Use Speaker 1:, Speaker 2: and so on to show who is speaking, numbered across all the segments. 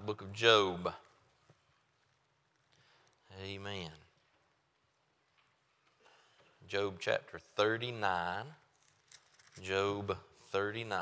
Speaker 1: book of Job. Amen. Job chapter 39. Job 39.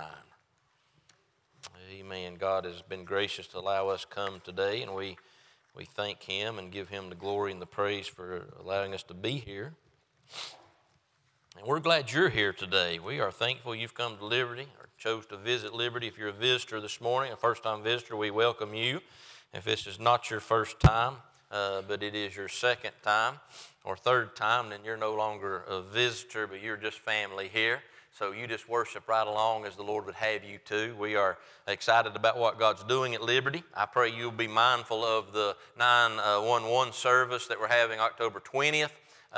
Speaker 1: Amen. God has been gracious to allow us to come today, and we thank Him and give Him the glory and the praise for allowing us to be here. And we're glad you're here today. We are thankful you've come to Liberty or chose to visit Liberty. If you're a visitor this morning, a first-time visitor, we welcome you. If this is not your first time, but it is your second time or third time, then you're no longer a visitor, but you're just family here. So you just worship right along as the Lord would have you to. We are excited about what God's doing at Liberty. I pray you'll be mindful of the 911 service that we're having October 20th.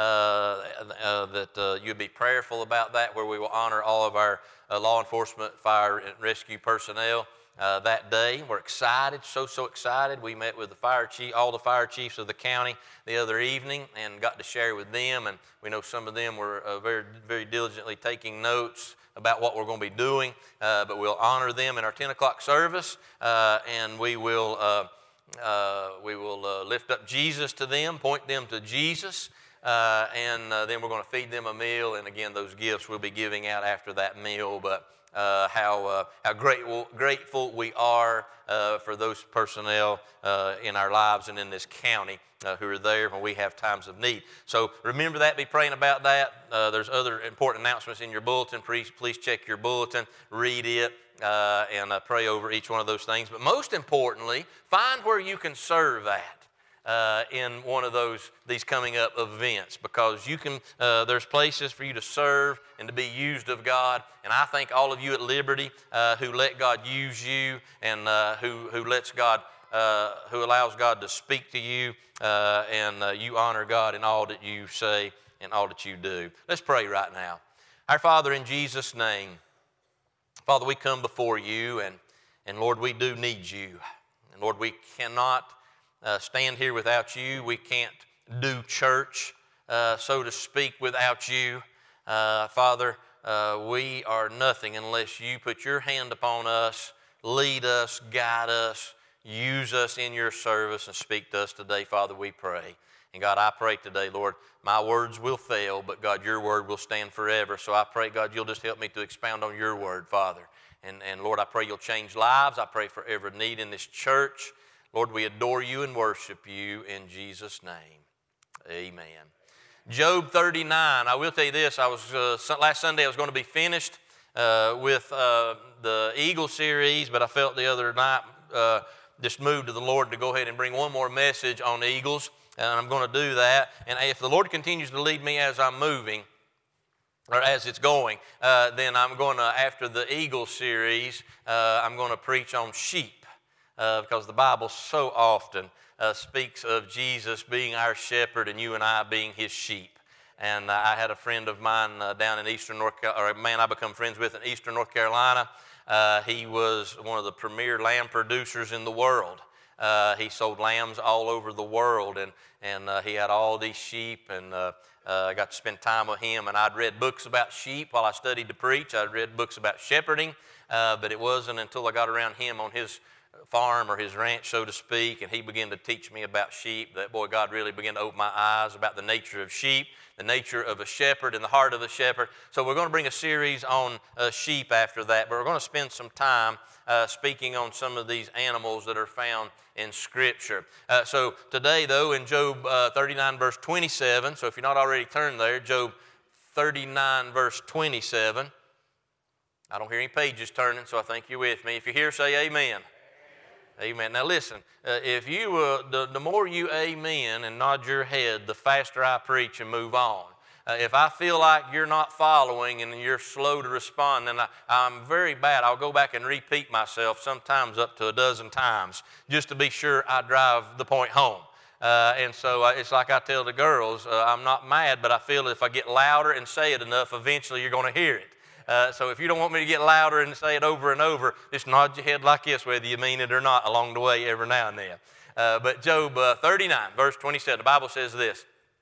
Speaker 1: That you'll be prayerful about that, where we will honor all of our law enforcement, fire, and rescue personnel that day. We're excited, so excited. We met with the fire chief, all the fire chiefs of the county the other evening, and got to share with them. And we know some of them were very, very diligently taking notes about what we're going to be doing. But we'll honor them in our 10 o'clock service, and we will lift up Jesus to them, point them to Jesus. And then we're going to feed them a meal, and again, those gifts we'll be giving out after that meal. But how grateful we are for those personnel in our lives and in this county who are there when we have times of need. So remember that, be praying about that. There's other important announcements in your bulletin. Please check your bulletin, read it, and pray over each one of those things. But most importantly, find where you can serve at. In one of these coming up events, because you can. There's places for you to serve and to be used of God, and I thank all of you at Liberty who let God use you, and who allows God to speak to you, and you honor God in all that you say and all that you do. Let's pray right now. Our Father, in Jesus' name, Father, we come before you, and Lord, we do need you, and Lord, we cannot stand here without you. We can't do church, so to speak, without you. Father, we are nothing unless you put your hand upon us, lead us, guide us, use us in your service, and speak to us today, Father, we pray. And God, I pray today, Lord, my words will fail, but God, your word will stand forever. So I pray, God, you'll just help me to expound on your word, Father. And Lord, I pray you'll change lives. I pray for every need in this church. Lord, we adore you and worship you in Jesus' name. Amen. Job 39. I will tell you this. Last Sunday I was going to be finished with the Eagle series, but I felt the other night just moved to the Lord to go ahead and bring one more message on eagles, and I'm going to do that. And if the Lord continues to lead me as I'm moving, or as it's going, then I'm going to, after the Eagle series, I'm going to preach on sheep. Because the Bible so often speaks of Jesus being our shepherd and you and I being his sheep. And I had a friend of mine down in eastern North Carolina, or a man I become friends with in eastern North Carolina. He was one of the premier lamb producers in the world. He sold lambs all over the world, and he had all these sheep, and I got to spend time with him. And I'd read books about sheep while I studied to preach. I'd read books about shepherding, but it wasn't until I got around him on his farm or his ranch, so to speak, and he began to teach me about sheep, that boy, God really began to open my eyes about the nature of sheep, the nature of a shepherd and the heart of a shepherd. So we're going to bring a series on sheep after that, but we're going to spend some time speaking on some of these animals that are found in Scripture. So today, though, in Job 39, verse 27, so if you're not already turned there, Job 39, verse 27. I don't hear any pages turning, so I think you're with me. If you're here, say amen. Amen. Now listen, if you the more you amen and nod your head, the faster I preach and move on. If I feel like you're not following and you're slow to respond, then I'm very bad. I'll go back and repeat myself, sometimes up to a dozen times, just to be sure I drive the point home. And so it's like I tell the girls, I'm not mad, but I feel if I get louder and say it enough, eventually you're going to hear it. So if you don't want me to get louder and say it over and over, just nod your head like this, whether you mean it or not, along the way every now and then. But Job 39, verse 27, the Bible says this: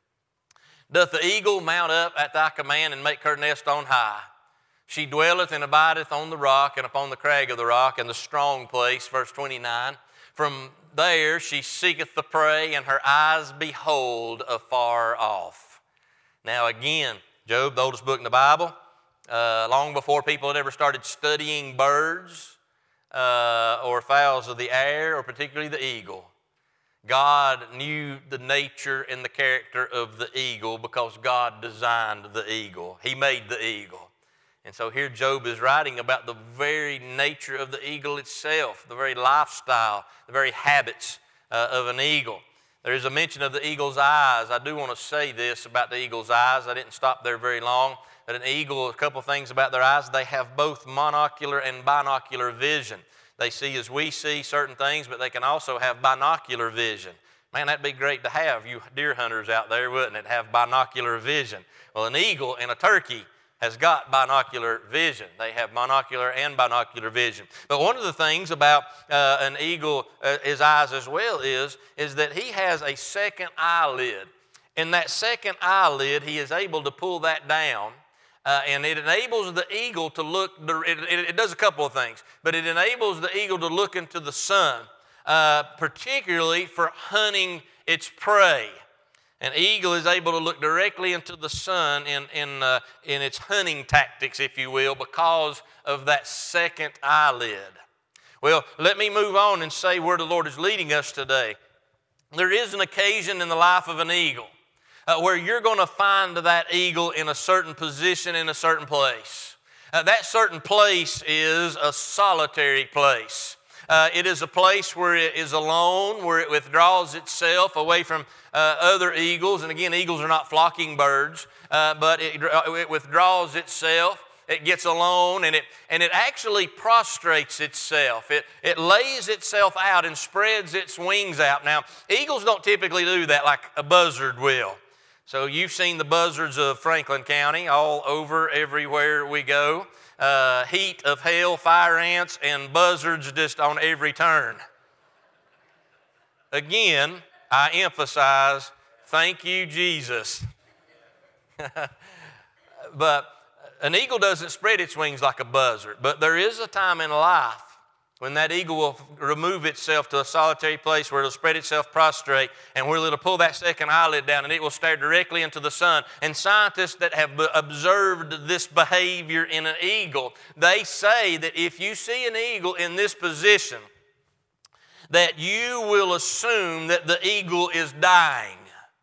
Speaker 1: Doth the eagle mount up at thy command and make her nest on high? She dwelleth and abideth on the rock and upon the crag of the rock and the strong place. Verse 29, From there she seeketh the prey, and her eyes behold afar off. Now again, Job, the oldest book in the Bible, long before people had ever started studying birds or fowls of the air, or particularly the eagle, God knew the nature and the character of the eagle because God designed the eagle. He made the eagle. And so here Job is writing about the very nature of the eagle itself, the very lifestyle, the very habits of an eagle. There is a mention of the eagle's eyes. I do want to say this about the eagle's eyes. I didn't stop there very long. But an eagle, a couple of things about their eyes. They have both monocular and binocular vision. They see as we see certain things, but they can also have binocular vision. Man, that'd be great to have, you deer hunters out there, wouldn't it? Have binocular vision. Well, an eagle and a turkey has got binocular vision. They have monocular and binocular vision. But one of the things about an eagle, his eyes as well, is that he has a second eyelid. In that second eyelid, he is able to pull that down, and it enables the eagle to look, it does a couple of things, but it enables the eagle to look into the sun, particularly for hunting its prey. An eagle is able to look directly into the sun in its hunting tactics, if you will, because of that second eyelid. Well, let me move on and say where the Lord is leading us today. There is an occasion in the life of an eagle where you're going to find that eagle in a certain position in a certain place. That certain place is a solitary place. It is a place where it is alone, where it withdraws itself away from other eagles. And again, eagles are not flocking birds, but it withdraws itself. It gets alone, and it actually prostrates itself. It lays itself out and spreads its wings out. Now, eagles don't typically do that like a buzzard will. So you've seen the buzzards of Franklin County all over, everywhere we go. Heat of hell, fire ants, and buzzards just on every turn. Again, I emphasize, thank you, Jesus. But an eagle doesn't spread its wings like a buzzard. But there is a time in life when that eagle will remove itself to a solitary place where it'll spread itself prostrate, and where it'll pull that second eyelid down, and it will stare directly into the sun. And scientists that have observed this behavior in an eagle, they say that if you see an eagle in this position, that you will assume that the eagle is dying.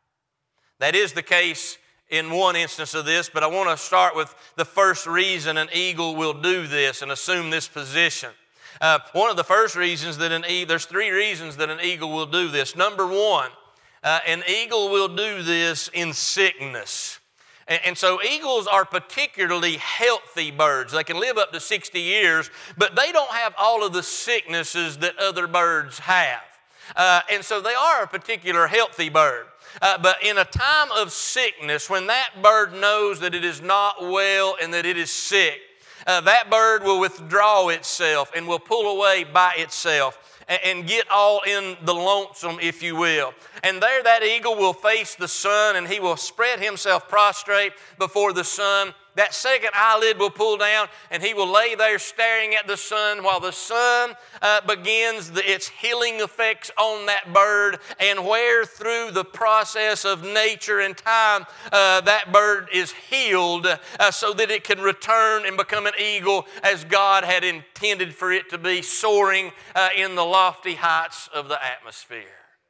Speaker 1: That is the case in one instance of this, but I want to start with the first reason an eagle will do this and assume this position. One of the first reasons that there's three reasons that an eagle will do this. Number one, an eagle will do this in sickness. And so eagles are particularly healthy birds. They can live up to 60 years, but they don't have all of the sicknesses that other birds have. And so they are a particular healthy bird. But in a time of sickness, when that bird knows that it is not well and that it is sick, that bird will withdraw itself and will pull away by itself and get all in the lonesome, if you will. And there that eagle will face the sun, and he will spread himself prostrate before the sun. That second eyelid will pull down, and he will lay there staring at the sun while the sun begins its healing effects on that bird, and where through the process of nature and time that bird is healed so that it can return and become an eagle as God had intended for it to be, soaring in the lofty heights of the atmosphere.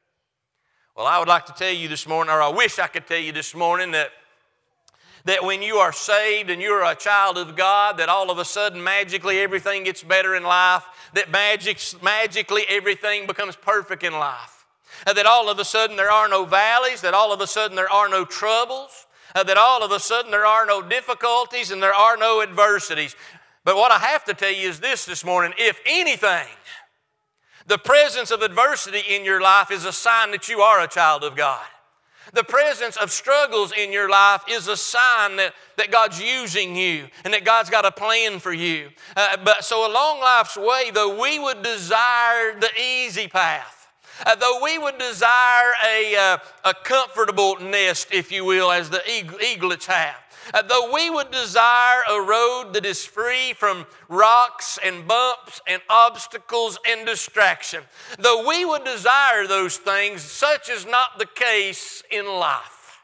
Speaker 1: Well, I would like to tell you this morning, or I wish I could tell you this morning, that when you are saved and you're a child of God, that all of a sudden magically everything gets better in life, that magically everything becomes perfect in life, that all of a sudden there are no valleys, that all of a sudden there are no troubles, that all of a sudden there are no difficulties and there are no adversities. But what I have to tell you is this morning: if anything, the presence of adversity in your life is a sign that you are a child of God. The presence of struggles in your life is a sign that God's using you and that God's got a plan for you. But so along life's way, though we would desire the easy path, though we would desire a comfortable nest, if you will, as the eaglets have, Though we would desire a road that is free from rocks and bumps and obstacles and distraction, though we would desire those things, such is not the case in life.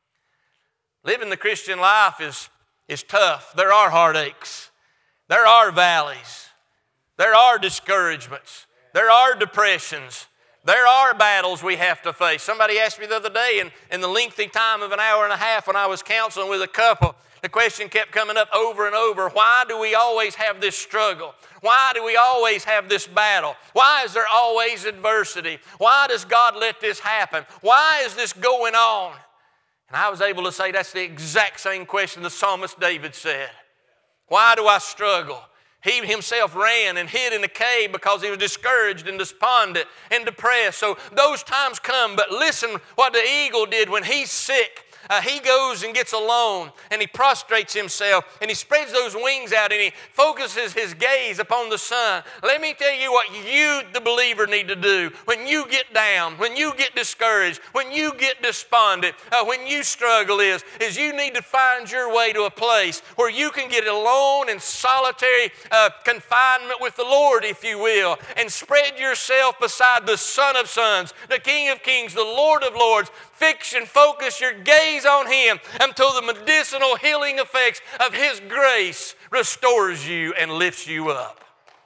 Speaker 1: Living the Christian life is tough. There are heartaches. There are valleys. There are discouragements. There are depressions. There are battles we have to face. Somebody asked me the other day in the lengthy time of an hour and a half when I was counseling with a couple, the question kept coming up over and over, why do we always have this struggle? Why do we always have this battle? Why is there always adversity? Why does God let this happen? Why is this going on? And I was able to say that's the exact same question the psalmist David said. Why do I struggle? He himself ran and hid in a cave because he was discouraged and despondent and depressed. So those times come, but listen what the eagle did when he's sick. He goes and gets alone and he prostrates himself and he spreads those wings out and he focuses his gaze upon the sun. Let me tell you what you, the believer, need to do when you get down, when you get discouraged, when you get despondent, when you struggle is you need to find your way to a place where you can get alone in solitary confinement with the Lord, if you will, and spread yourself beside the Son of Sons, the King of Kings, the Lord of Lords. Fix and focus your gaze on Him until the medicinal healing effects of His grace restores you and lifts you up.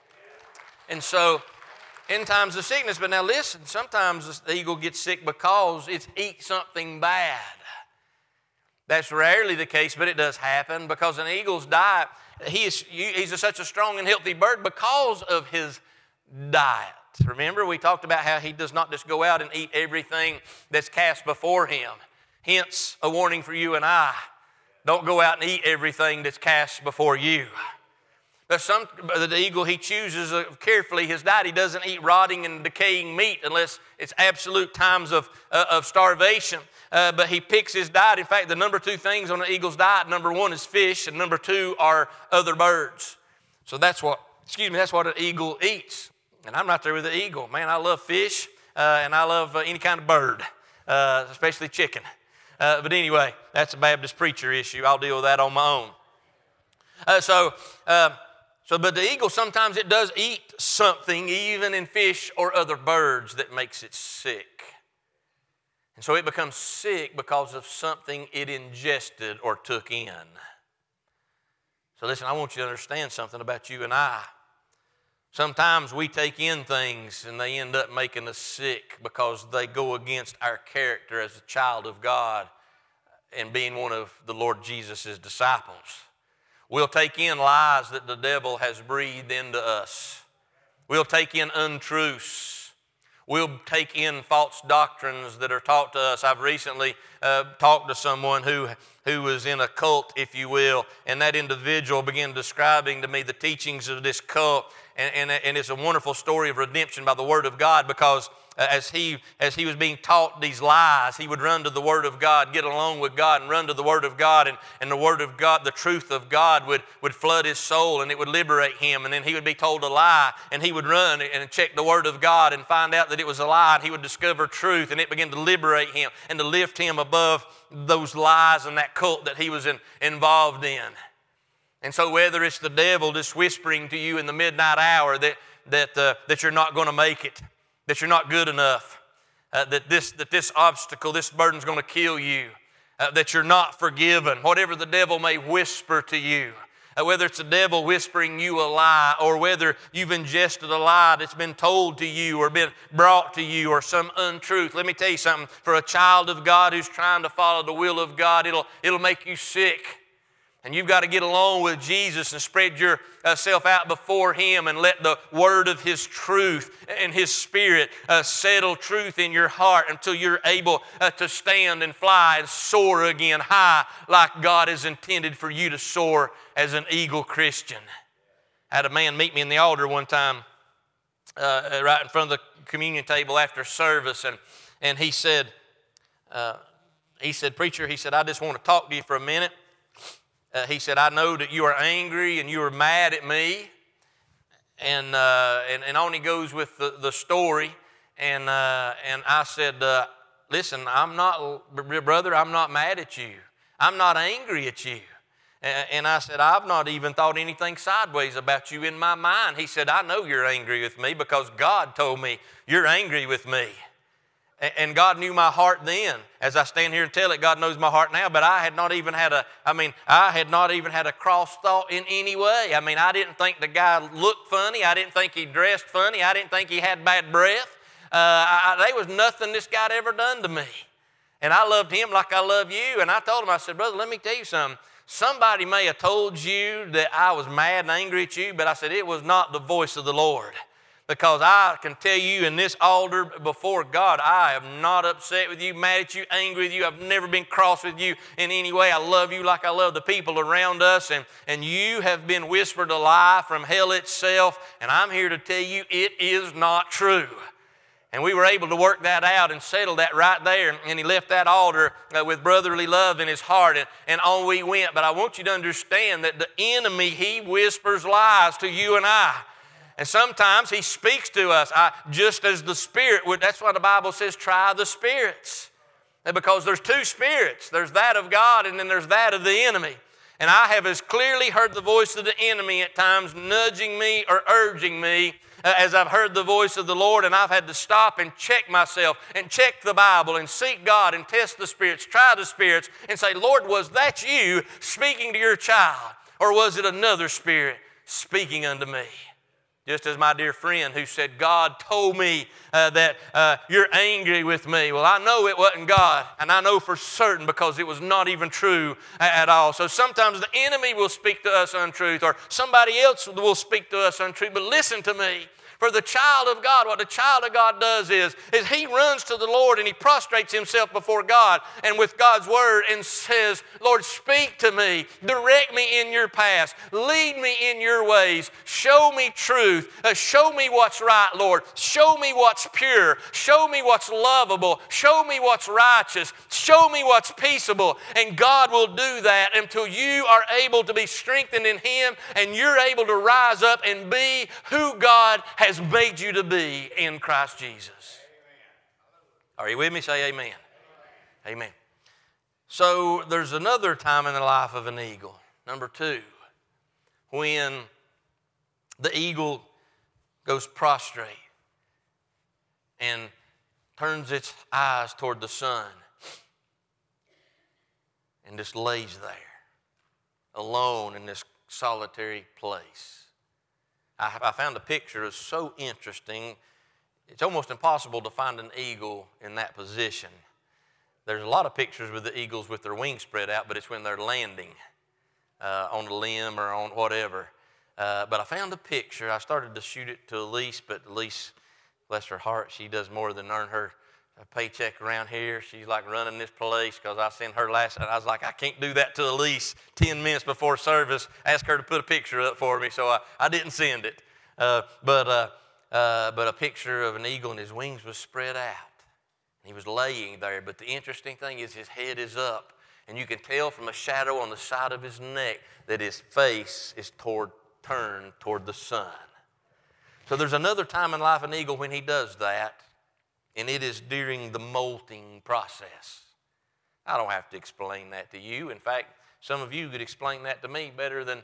Speaker 1: And so, in times of sickness, but now listen, sometimes the eagle gets sick because it's eat something bad. That's rarely the case, but it does happen because an eagle's diet, he's such a strong and healthy bird because of his diet. Remember, we talked about how he does not just go out and eat everything that's cast before him. Hence, a warning for you and I. Don't go out and eat everything that's cast before you. But the eagle, he chooses carefully his diet. He doesn't eat rotting and decaying meat unless it's absolute times of starvation. But he picks his diet. In fact, the number 2 things on the eagle's diet, number 1 is fish, and number 2 are other birds. So that's what an eagle eats. And I'm right there with the eagle. Man, I love fish, and I love any kind of bird, especially chicken. But anyway, that's a Baptist preacher issue. I'll deal with that on my own. But the eagle, sometimes it does eat something, even in fish or other birds, that makes it sick. And so it becomes sick because of something it ingested or took in. So listen, I want you to understand something about you and I. Sometimes we take in things and they end up making us sick because they go against our character as a child of God and being one of the Lord Jesus' disciples. We'll take in lies that the devil has breathed into us. We'll take in untruths. We'll take in false doctrines that are taught to us. I've recently talked to someone who was in a cult, if you will, and that individual began describing to me the teachings of this cult. And it's a wonderful story of redemption by the Word of God, because as he was being taught these lies, he would run to the Word of God, get along with God and run to the Word of God, and the Word of God, the truth of God would flood his soul and it would liberate him. And then he would be told a lie and he would run and check the Word of God and find out that it was a lie, and he would discover truth, and it began to liberate him and to lift him above those lies and that cult that he was involved in. And so whether it's the devil just whispering to you in the midnight hour that you're not going to make it, that you're not good enough, that this obstacle, this burden's going to kill you, that you're not forgiven, whatever the devil may whisper to you, whether it's the devil whispering you a lie, or whether you've ingested a lie that's been told to you or been brought to you, or some untruth. Let me tell you something. For a child of God who's trying to follow the will of God, it'll make you sick. And you've got to get along with Jesus and spread yourself out before Him and let the word of His truth and His Spirit settle truth in your heart until you're able to stand and fly and soar again high like God has intended for you to soar as an eagle Christian. I had a man meet me in the altar one time right in front of the communion table after service, and he said, "Preacher," he said, "I just want to talk to you for a minute." He said, "I know that you are angry and you are mad at me." And on he goes with the story. And I said, "Listen, brother, I'm not mad at you. I'm not angry at you. And I said, I've not even thought anything sideways about you in my mind. He said, I know you're angry with me because God told me you're angry with me. And God knew my heart then. As I stand here and tell it, God knows my heart now, but I had not even had a cross thought in any way. I mean, I didn't think the guy looked funny. I didn't think he dressed funny. I didn't think he had bad breath. There was nothing this guy had ever done to me. And I loved him like I love you. And I told him, I said, brother, let me tell you something. Somebody may have told you that I was mad and angry at you, but I said, it was not the voice of the Lord. Because I can tell you in this altar before God, I am not upset with you, mad at you, angry with you. I've never been cross with you in any way. I love you like I love the people around us. And you have been whispered a lie from hell itself. And I'm here to tell you it is not true. And we were able to work that out and settle that right there. And he left that altar with brotherly love in his heart. And on we went. But I want you to understand that the enemy, he whispers lies to you and I. And sometimes he speaks to us just as the Spirit would. That's why the Bible says, try the spirits. Because there's two spirits. There's that of God and then there's that of the enemy. And I have as clearly heard the voice of the enemy at times nudging me or urging me as I've heard the voice of the Lord, and I've had to stop and check myself and check the Bible and seek God and test the spirits, try the spirits, and say, Lord, was that you speaking to your child? Or was it another spirit speaking unto me? Just as my dear friend who said, God told me that you're angry with me. Well, I know it wasn't God, and I know for certain because it was not even true at all. So sometimes the enemy will speak to us untruth, or somebody else will speak to us untruth. But listen to me. For the child of God, what the child of God does is he runs to the Lord and he prostrates himself before God and with God's word and says, Lord, speak to me, direct me in your paths, lead me in your ways, show me truth, show me what's right, Lord, show me what's pure, show me what's lovable, show me what's righteous, show me what's peaceable. And God will do that until you are able to be strengthened in Him and you're able to rise up and be who God has made you to be in Christ Jesus. Are you with me? Say amen. Amen. So there's another time in the life of an eagle. Number 2, when the eagle goes prostrate and turns its eyes toward the sun and just lays there alone in this solitary place. I found a picture that's so interesting. It's almost impossible to find an eagle in that position. There's a lot of pictures with the eagles with their wings spread out, but it's when they're landing on a limb or on whatever. But I found a picture. I started to shoot it to Elise, but Elise, bless her heart, she does more than earn her paycheck around here. She's like running this place because I sent her last night. I was like, I can't do that to Elise 10 minutes before service. Ask her to put a picture up for me, so I didn't send it. But a picture of an eagle and his wings was spread out. He was laying there, but the interesting thing is his head is up, and you can tell from a shadow on the side of his neck that his face is turned toward the sun. So there's another time in life of an eagle when he does that, and it is during the molting process. I don't have to explain that to you. In fact, some of you could explain that to me better than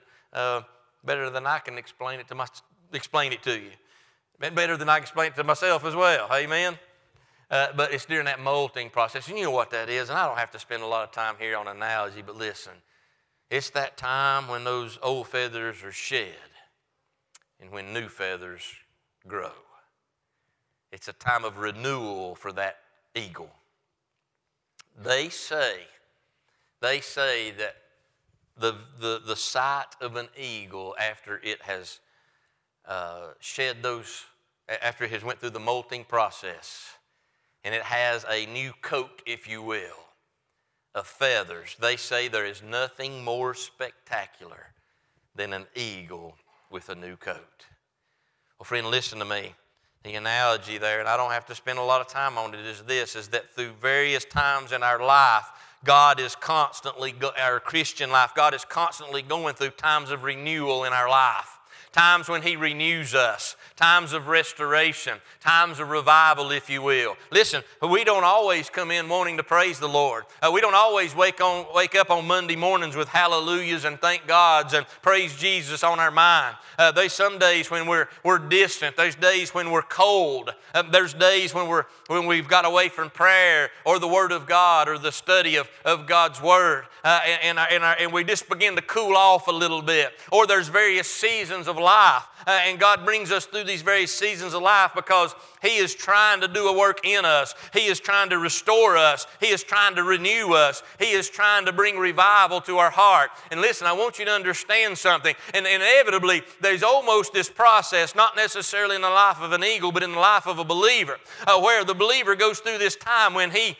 Speaker 1: I can explain it to you. Better than I can explain it to myself as well. Amen. But it's during that molting process. And you know what that is. And I don't have to spend a lot of time here on an analogy, but listen. It's that time when those old feathers are shed and when new feathers grow. It's a time of renewal for that eagle. They say that the sight of an eagle after it has shed those, after it has went through the molting process, and it has a new coat, if you will, of feathers. They say there is nothing more spectacular than an eagle with a new coat. Well, friend, listen to me. The analogy there, and I don't have to spend a lot of time on it, is that through various times in our life, our Christian life, God is constantly going through times of renewal in our life. times when He renews us, times of restoration, times of revival, if you will. Listen, we don't always come in wanting to praise the Lord. We don't always wake up on Monday mornings with hallelujahs and thank Gods and praise Jesus on our mind. There's some days when we're distant. There's days when we're cold. There's days when we've got away from prayer or the Word of God or the study of God's Word. And we just begin to cool off a little bit. Or there's various seasons of life. And God brings us through these various seasons of life because He is trying to do a work in us. He is trying to restore us. He is trying to renew us. He is trying to bring revival to our heart. And listen, I want you to understand something. And inevitably, there's almost this process, not necessarily in the life of an eagle, but in the life of a believer, where the believer goes through this time when he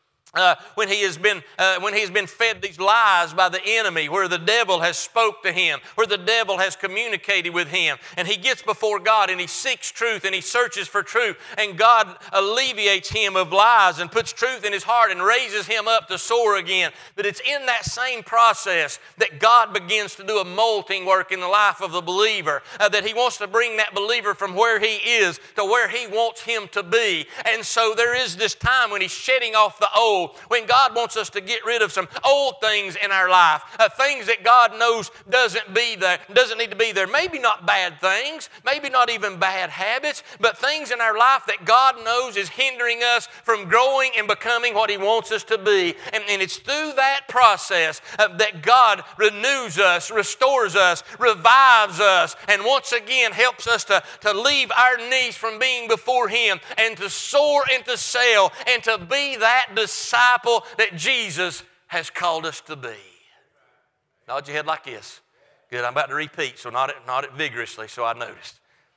Speaker 1: has been fed these lies by the enemy, where the devil has spoke to him, where the devil has communicated with him, and he gets before God and he seeks truth and he searches for truth, and God alleviates him of lies and puts truth in his heart and raises him up to soar again. But it's in that same process that God begins to do a molting work in the life of the believer, that He wants to bring that believer from where he is to where He wants him to be. And so there is this time when He's shedding off the old, when God wants us to get rid of some old things in our life, things that God knows doesn't need to be there. Maybe not bad things, maybe not even bad habits, but things in our life that God knows is hindering us from growing and becoming what He wants us to be. And it's through that process that God renews us, restores us, revives us, and once again helps us to leave our knees from being before Him and to soar and to sail and to be that disciple that Jesus has called us to be. Nod your head like this. Good, I'm about to repeat, so nod it vigorously so I noticed.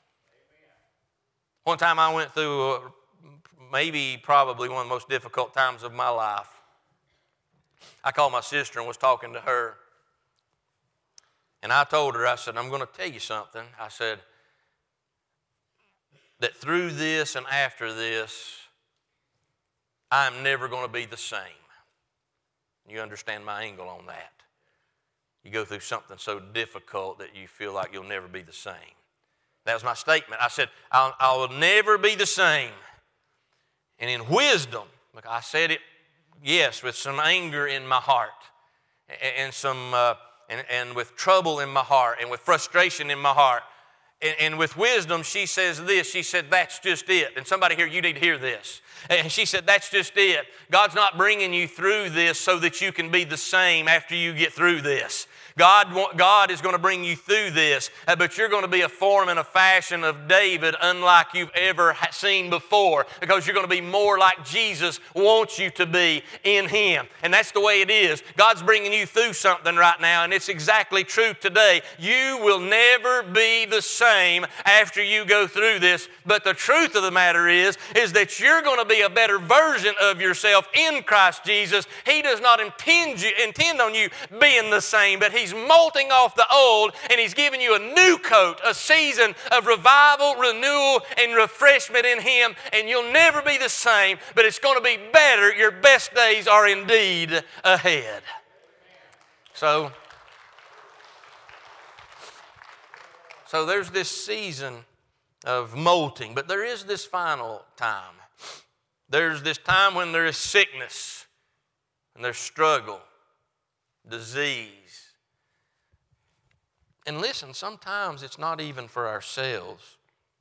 Speaker 1: One time I went through probably one of the most difficult times of my life. I called my sister and was talking to her. And I told her, I said, I'm going to tell you something. I said, that through this and after this, I'm never going to be the same. You understand my angle on that. You go through something so difficult that you feel like you'll never be the same. That was my statement. I said, I will never be the same. And in wisdom, I said it, yes, with some anger in my heart and with trouble in my heart and with frustration in my heart. And with wisdom, she says this. She said, that's just it. And somebody here, you need to hear this. And she said, that's just it. God's not bringing you through this so that you can be the same after you get through this. God is going to bring you through this, but you're going to be a form and a fashion of David unlike you've ever seen before, because you're going to be more like Jesus wants you to be in Him. And that's the way it is. God's bringing you through something right now, and it's exactly true today. You will never be the same after you go through this, but the truth of the matter is that you're going to be a better version of yourself in Christ Jesus. He does not intend on you being the same, but He's molting off the old, and He's giving you a new coat, a season of revival, renewal, and refreshment in Him, and you'll never be the same, but it's going to be better. Your best days are indeed ahead. So there's this season of molting, but there is this final time. There's this time when there is sickness, and there's struggle, disease. And listen, sometimes it's not even for ourselves.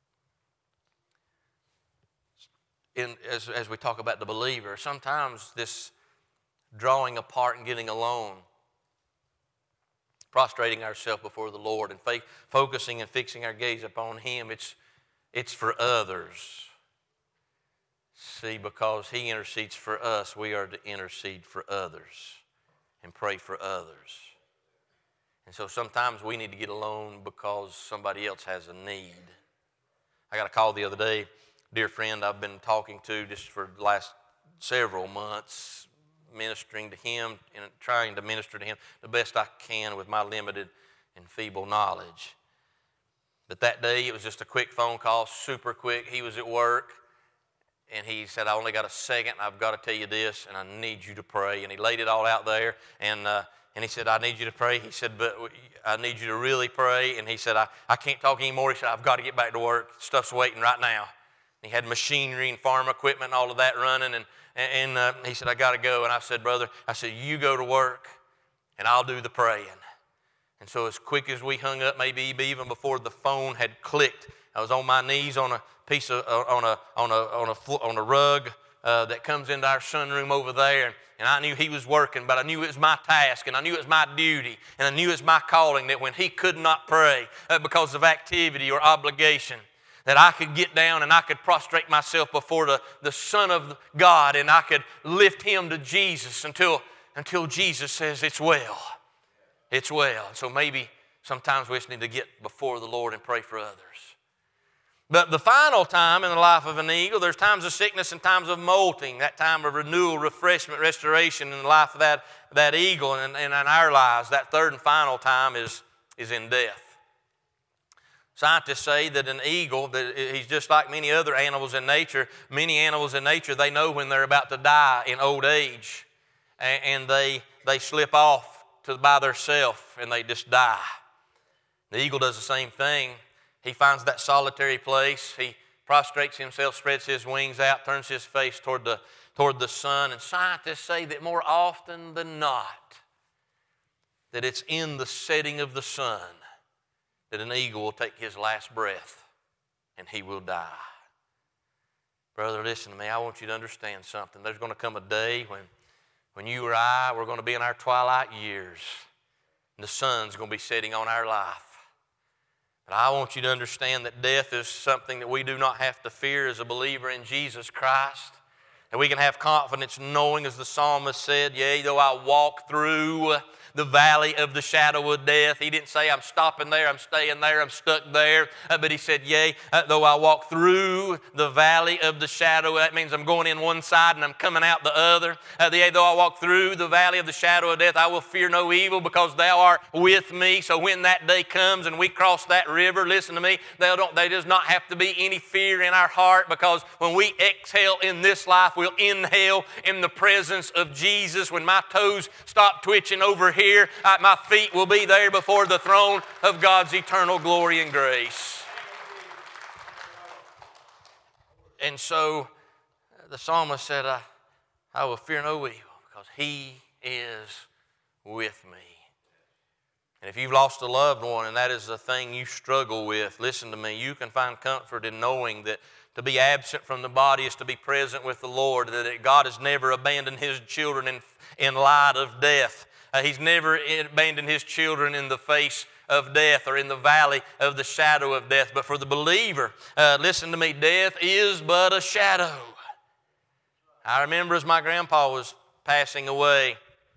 Speaker 1: As we talk about the believer, sometimes this drawing apart and getting alone, prostrating ourselves before the Lord and focusing and fixing our gaze upon Him, it's for others. See, because He intercedes for us, we are to intercede for others and pray for others. And so sometimes we need to get alone because somebody else has a need. I got a call the other day, dear friend I've been talking to just for the last several months, ministering to him and trying to minister to him the best I can with my limited and feeble knowledge. But that day it was just a quick phone call, super quick. He was at work and he said, I only got a second. I've got to tell you this and I need you to pray. And he laid it all out there. And And he said, I need you to pray. He said, but I need you to really pray. And he said, I can't talk anymore. He said, I've got to get back to work. Stuff's waiting right now. He had machinery and farm equipment and all of that running. And he said, I got to go. And I said, brother, you go to work and I'll do the praying. And so as quick as we hung up, maybe even before the phone had clicked, I was on my knees on a piece of on a rug that comes into our sunroom over there, and I knew he was working, but I knew it was my task, and I knew it was my duty, and I knew it was my calling that when he could not pray because of activity or obligation, that I could get down and I could prostrate myself before the Son of God, and I could lift him to Jesus until Jesus says it's well. It's well. So maybe sometimes we just need to get before the Lord and pray for others. But the final time in the life of an eagle, there's times of sickness and times of molting, that time of renewal, refreshment, restoration in the life of that eagle and in our lives. That third and final time is in death. Scientists say that an eagle, that he's just like many other animals in nature. Many animals in nature, they know when they're about to die in old age, and they slip off by themselves and they just die. The eagle does the same thing. He finds that solitary place. He prostrates himself, spreads his wings out, turns his face toward the sun. And scientists say that more often than not, that it's in the setting of the sun that an eagle will take his last breath and he will die. Brother, listen to me. I want you to understand something. There's going to come a day when you or I, we're going to be in our twilight years, and the sun's going to be setting on our life. But I want you to understand that death is something that we do not have to fear as a believer in Jesus Christ. And we can have confidence knowing, as the psalmist said, yea, though I walk through the valley of the shadow of death. He didn't say, I'm stopping there, I'm staying there, I'm stuck there. But he said, yea, though I walk through the valley of the shadow. That means I'm going in one side and I'm coming out the other. Yea, though I walk through the valley of the shadow of death, I will fear no evil because thou art with me. So when that day comes and we cross that river, listen to me, there does not have to be any fear in our heart, because when we exhale in this life, we'll inhale in the presence of Jesus. When my toes stop twitching over here, my feet will be there before the throne of God's eternal glory and grace. And so the psalmist said, I will fear no evil because he is with me. And if you've lost a loved one and that is the thing you struggle with, listen to me, you can find comfort in knowing that to be absent from the body is to be present with the Lord, that God has never abandoned his children in light of death. He's never abandoned his children in the face of death or in the valley of the shadow of death. But for the believer, listen to me, death is but a shadow. I remember as my grandpa was passing away,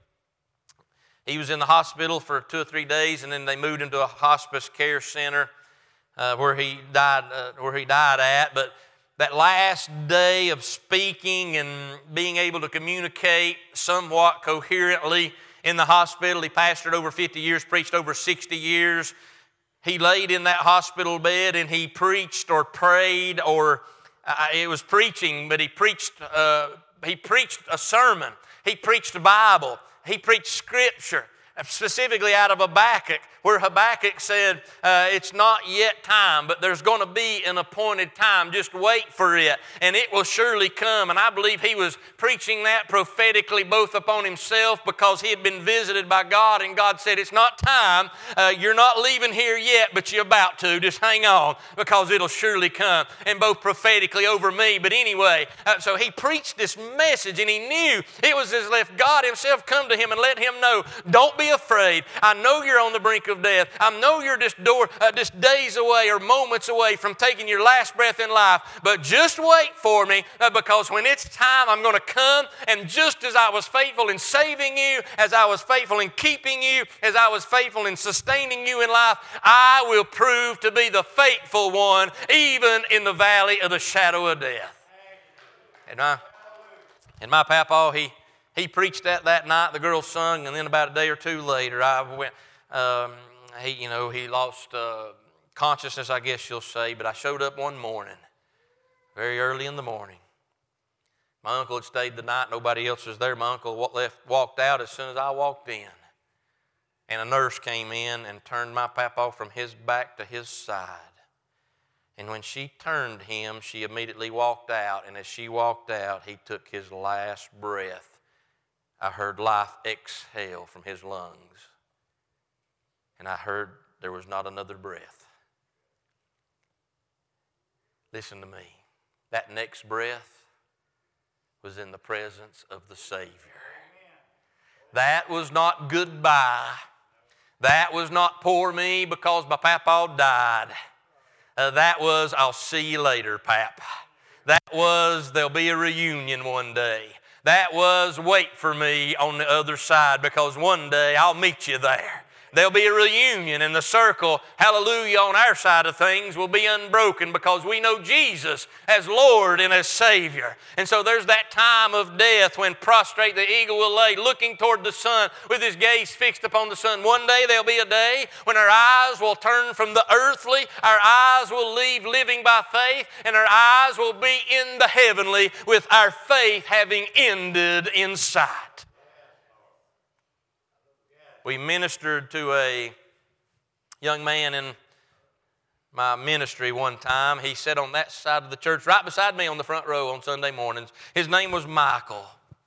Speaker 1: he was in the hospital for 2 or 3 days, and then they moved him to a hospice care center where he died at. But that last day of speaking and being able to communicate somewhat coherently in the hospital, he pastored over 50 years, preached over 60 years. He laid in that hospital bed and he preached or prayed, or it was preaching, but he preached a sermon. He preached the Bible. He preached Scripture, specifically out of Habakkuk, where Habakkuk said, it's not yet time, but there's going to be an appointed time. Just wait for it, and it will surely come. And I believe he was preaching that prophetically both upon himself, because he had been visited by God, and God said, it's not time. You're not leaving here yet, but you're about to. Just hang on, because it'll surely come. And both prophetically over me. But anyway, so he preached this message, and he knew it was as if God himself come to him and let him know, don't be afraid. I know you're on the brink of death. I know you're just days away or moments away from taking your last breath in life, but just wait for me, because when it's time, I'm going to come, and just as I was faithful in saving you, as I was faithful in keeping you, as I was faithful in sustaining you in life, I will prove to be the faithful one, even in the valley of the shadow of death. And my papa, he preached that night. The girls sung, and then about a day or two later, I went. He lost consciousness, I guess you'll say. But I showed up one morning, very early in the morning. My uncle had stayed the night. Nobody else was there. My uncle walked out as soon as I walked in. And a nurse came in and turned my papa from his back to his side. And when she turned him, she immediately walked out. And as she walked out, he took his last breath. I heard life exhale from his lungs. And I heard there was not another breath. Listen to me. That next breath was in the presence of the Savior. That was not goodbye. That was not poor me because my papa died. That was, I'll see you later, Pap. That was, there'll be a reunion one day. That was, wait for me on the other side because one day I'll meet you there. There'll be a reunion and the circle, hallelujah, on our side of things will be unbroken because we know Jesus as Lord and as Savior. And so there's that time of death when prostrate the eagle will lay looking toward the sun with his gaze fixed upon the sun. One day there'll be a day when our eyes will turn from the earthly, our eyes will leave living by faith, and our eyes will be in the heavenly with our faith having ended in sight. We ministered to a young man in my ministry one time. He sat on that side of the church right beside me on the front row on Sunday mornings. His name was Michael.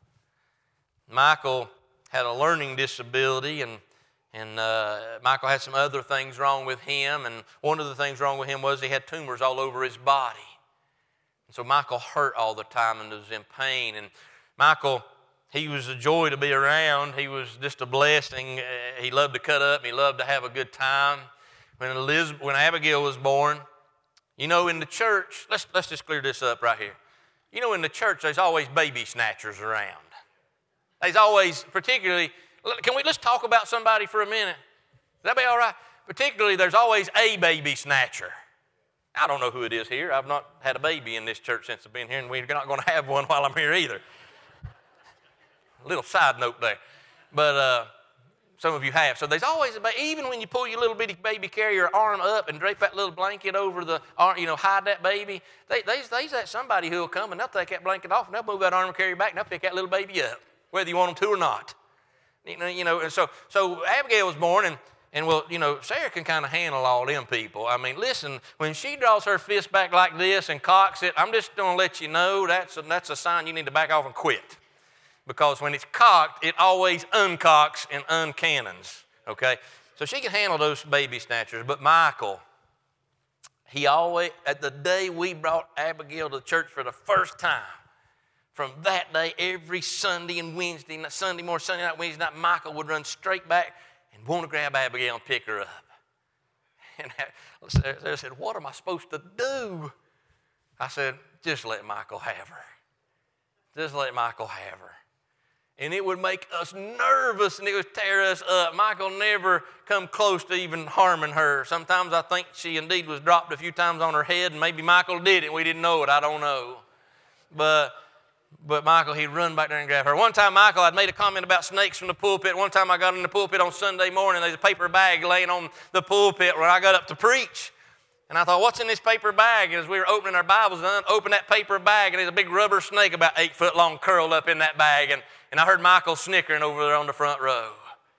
Speaker 1: Michael had a learning disability, and Michael had some other things wrong with him. And one of the things wrong with him was he had tumors all over his body. And so Michael hurt all the time and was in pain. And Michael, he was a joy to be around. He was just a blessing. He loved to cut up. He loved to have a good time. When Abigail was born, you know, in the church, let's just clear this up right here. You know, in the church, there's always baby snatchers around. There's always, particularly, let's talk about somebody for a minute? Would that be all right? Particularly, there's always a baby snatcher. I don't know who it is here. I've not had a baby in this church since I've been here, and we're not going to have one while I'm here either. A little side note there. But some of you have. So there's always a baby. Even when you pull your little bitty baby carrier arm up and drape that little blanket over the arm, hide that baby, there's that somebody who will come and they'll take that blanket off and they'll move that arm carrier back and they'll pick that little baby up, whether you want them to or not. And so Abigail was born, and well, Sarah can kind of handle all them people. I mean, listen, when she draws her fist back like this and cocks it, I'm just going to let you know that's a sign you need to back off and quit. Because when it's cocked, it always uncocks and uncannons, okay? So she can handle those baby snatchers. But Michael, he always, at the day we brought Abigail to church for the first time, from that day, every Sunday and Wednesday, Sunday morning, Sunday night, Wednesday night, Michael would run straight back and want to grab Abigail and pick her up. And Sarah said, what am I supposed to do? I said, just let Michael have her. Just let Michael have her. And it would make us nervous and it would tear us up. Michael never come close to even harming her. Sometimes I think she indeed was dropped a few times on her head, and maybe Michael did it and we didn't know it. I don't know. But Michael, he'd run back there and grab her. One time, Michael, I'd made a comment about snakes from the pulpit. One time I got in the pulpit on Sunday morning. There's a paper bag laying on the pulpit when I got up to preach. And I thought, what's in this paper bag? And as we were opening our Bibles, I opened that paper bag, and there's a big rubber snake about 8 foot long curled up in that bag. And I heard Michael snickering over there on the front row.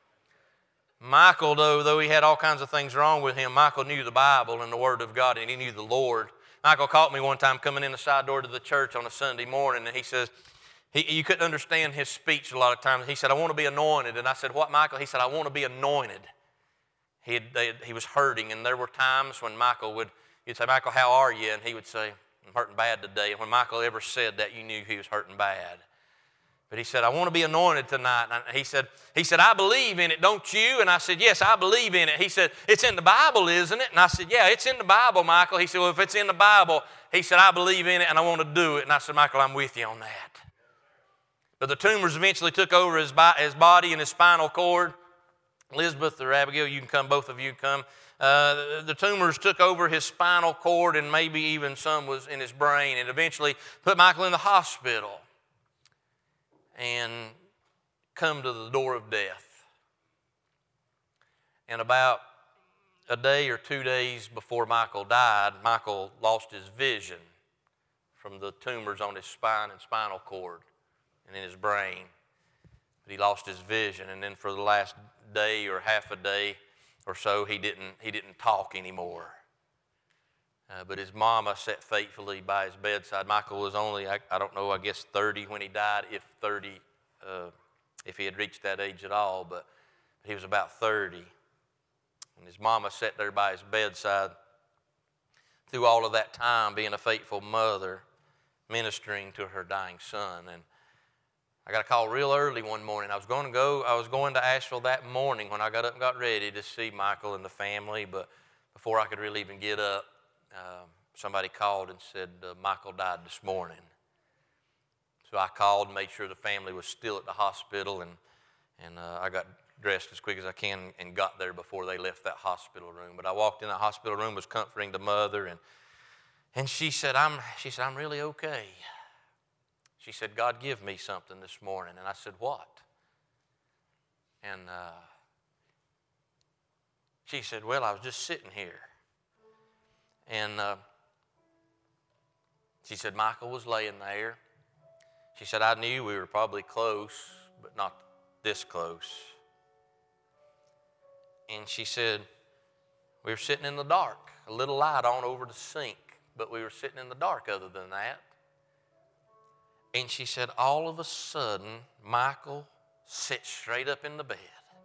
Speaker 1: Michael, though he had all kinds of things wrong with him, Michael knew the Bible and the Word of God, and he knew the Lord. Michael caught me one time coming in the side door to the church on a Sunday morning, and he says, you couldn't understand his speech a lot of times. He said, I want to be anointed. And I said, what, Michael? He said, I want to be anointed. He was hurting, and there were times when you'd say, Michael, how are you? And he would say, I'm hurting bad today. And when Michael ever said that, you knew he was hurting bad. But he said, I want to be anointed tonight. And he said, I believe in it, don't you? And I said, yes, I believe in it. He said, it's in the Bible, isn't it? And I said, yeah, it's in the Bible, Michael. He said, well, if it's in the Bible, he said, I believe in it and I want to do it. And I said, Michael, I'm with you on that. But the tumors eventually took over his body and his spinal cord. Elizabeth or Abigail, you can come, both of you come. The tumors took over his spinal cord, and maybe even some was in his brain, and eventually put Michael in the hospital and come to the door of death. And about a day or 2 days before Michael died, Michael lost his vision from the tumors on his spine and spinal cord and in his brain. But he lost his vision, and then for the last day or half a day or so, he didn't talk anymore. But his mama sat faithfully by his bedside. Michael was only, I don't know, I guess 30 when he died, if he had reached that age at all, but he was about 30. And his mama sat there by his bedside through all of that time, being a faithful mother, ministering to her dying son. And I got a call real early one morning. I was going to Asheville that morning when I got up and got ready to see Michael and the family, but before I could really even get up, somebody called and said, Michael died this morning. So I called and made sure the family was still at the hospital, and I got dressed as quick as I can and got there before they left that hospital room. But I walked in the hospital room, was comforting the mother, and she said, I'm really okay. She said, God give me something this morning. And I said, what? And she said, well, I was just sitting here. And she said, Michael was laying there. She said, I knew we were probably close, but not this close. And she said, we were sitting in the dark, a little light on over the sink, but we were sitting in the dark other than that. And she said, all of a sudden, Michael sits straight up in the bed,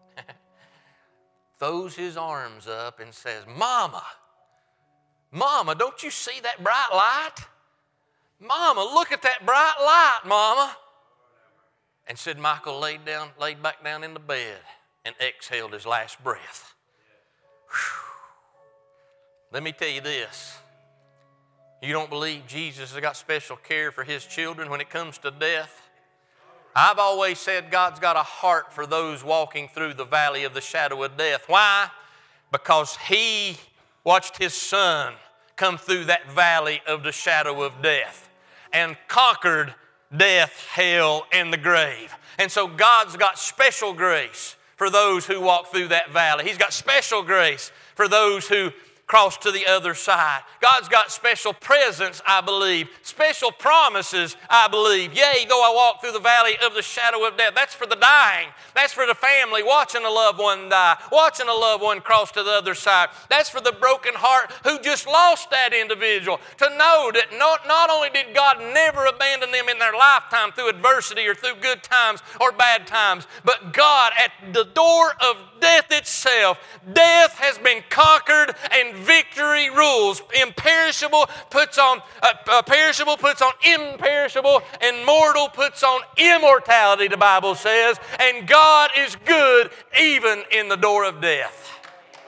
Speaker 1: throws his arms up and says, Mama, don't you see that bright light? Mama, look at that bright light, Mama. And said Michael laid back down in the bed and exhaled his last breath. Whew. Let me tell you this. You don't believe Jesus has got special care for his children when it comes to death? I've always said God's got a heart for those walking through the valley of the shadow of death. Why? Because he watched his son come through that valley of the shadow of death and conquered death, hell, and the grave. And so God's got special grace for those who walk through that valley. He's got special grace for those who cross to the other side. God's got special presence, I believe. Special promises, I believe. Yea, though I walk through the valley of the shadow of death. That's for the dying. That's for the family watching a loved one die, watching a loved one cross to the other side. That's for the broken heart who just lost that individual. To know that not only did God never abandon them in their lifetime through adversity or through good times or bad times, but God at the door of death itself, death has been conquered and victory rules. Perishable puts on imperishable, and mortal puts on immortality, the Bible says. And God is good even in the door of death.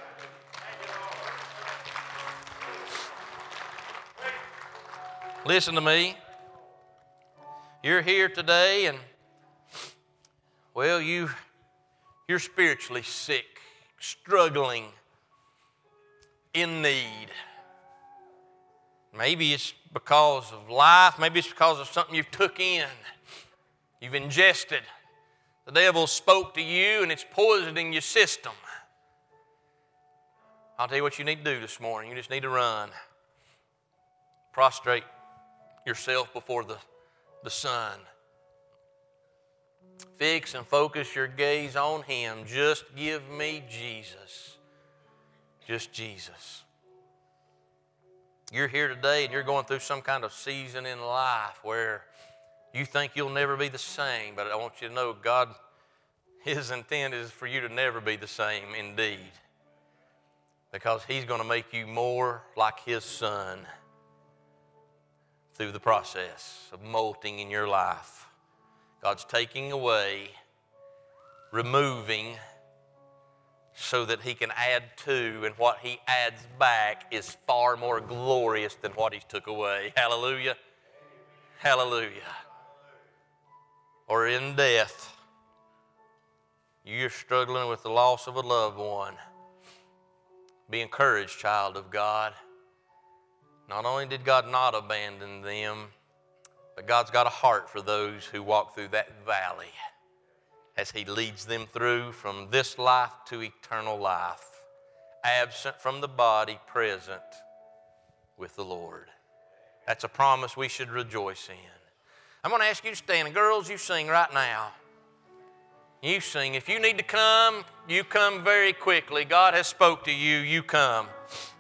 Speaker 1: Listen to me. You're here today and, well, you're spiritually sick, struggling, in need. Maybe it's because of life. Maybe it's because of something you've took in. You've ingested. The devil spoke to you and it's poisoning your system. I'll tell you what you need to do this morning. You just need to run. Prostrate yourself before the Son. Fix and focus your gaze on Him. Just give me Jesus. Just Jesus. You're here today and you're going through some kind of season in life where you think you'll never be the same, but I want you to know God, His intent is for you to never be the same indeed, because He's going to make you more like His Son through the process of molting in your life. God's taking away, removing, so that He can add to, and what He adds back is far more glorious than what He took away. Hallelujah. Hallelujah. Or in death, you're struggling with the loss of a loved one. Be encouraged, child of God. Not only did God not abandon them, but God's got a heart for those who walk through that valley as He leads them through from this life to eternal life, absent from the body, present with the Lord. That's a promise we should rejoice in. I'm going to ask you to stand. And girls, you sing right now. You sing. If you need to come, you come very quickly. God has spoke to you, you come.